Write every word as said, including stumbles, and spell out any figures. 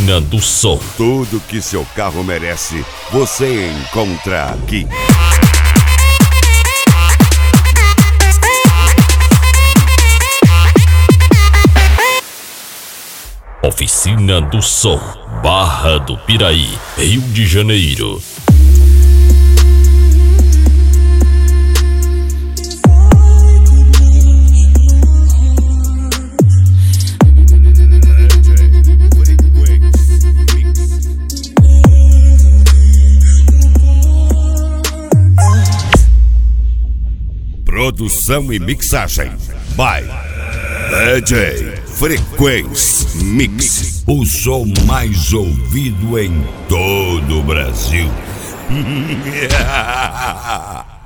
Oficina do Som. Tudo que seu carro merece, você encontra aqui. Oficina do Som, Barra do Piraí, Rio de Janeiro. Produção e mixagem by D J Frequência Mix. O som mais ouvido em todo o Brasil.